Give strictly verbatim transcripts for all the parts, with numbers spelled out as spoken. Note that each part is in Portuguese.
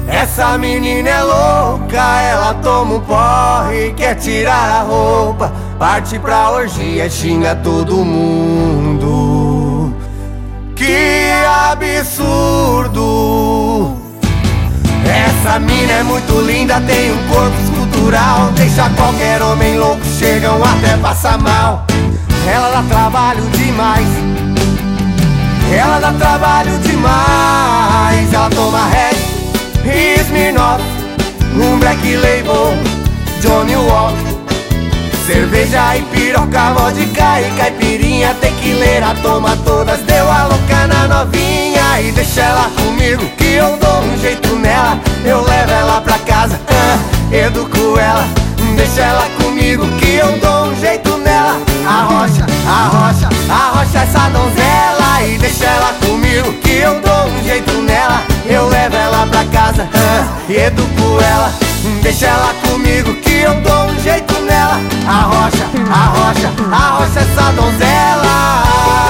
Essa menina é louca, ela toma um porre, quer tirar a roupa, parte pra orgia, xinga todo mundo. Que absurdo! Essa mina é muito linda, tem um corpo escultural, deixa qualquer homem louco, chegam até passar mal. Ela dá trabalho demais, ela dá trabalho demais. Ela toma Red, Smirnoff, um Black Label, Johnny Walker, cerveja e piroca, vodka e caipirinha, tequileira, toma todas, deu a louca na novinha. E deixa ela comigo que eu dou um jeito nela, eu levo ela pra casa, ah, educo ela. Deixa ela comigo que eu dou um jeito nela, arrocha, arrocha, arrocha essa donzela. E deixa ela comigo que eu dou um jeito nela, eu levo ela pra casa, ah, educo ela. Deixa ela comigo que eu dou um jeito nela, arrocha, arrocha, arrocha essa donzela.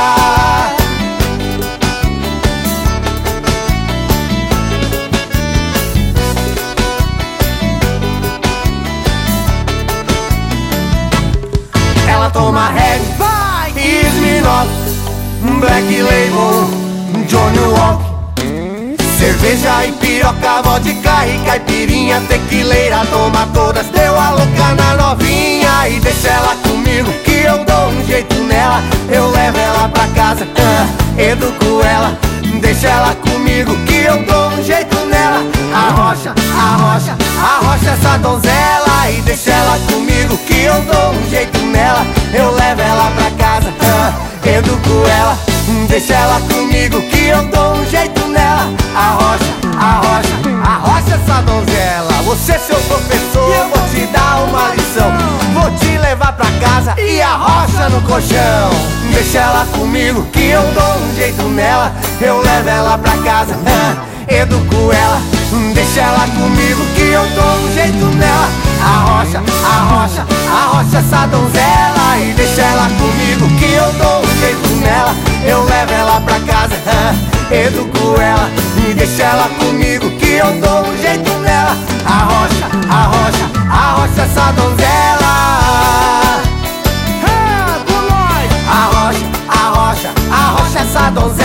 Ela toma Red, Smirnoff, Black Label, Johnny Walker, cerveja e piroca, vodka e caipirinha, tequileira, toma todas, deu a louca na novinha. E deixa ela comigo que eu dou um jeito nela, eu levo ela pra casa, ah, educo ela. Deixa ela comigo que eu dou um jeito nela, arrocha, arrocha, arrocha essa donzela. E deixa ela comigo que eu dou um jeito nela, eu levo ela pra casa, ah, educo ela. Deixa ela comigo que eu dou um jeito nela, arrocha, arrocha, arrocha essa donzela. Você, seu professor, eu vou te dar uma lição, vou te levar pra casa e arrocha no colchão. Deixa ela comigo que eu dou um jeito nela, eu levo ela pra casa, ah, educo ela. Deixa ela comigo que eu dou um jeito nela, arrocha, arrocha, arrocha essa donzela. E deixa ela comigo que eu dou um jeito nela, eu levo ela pra casa, ah, educo ela. E deixa ela comigo que eu dou um jeito nela, arrocha, arrocha, arrocha essa donzela. Ah, com nós! Arrocha, arrocha, arrocha essa donzela.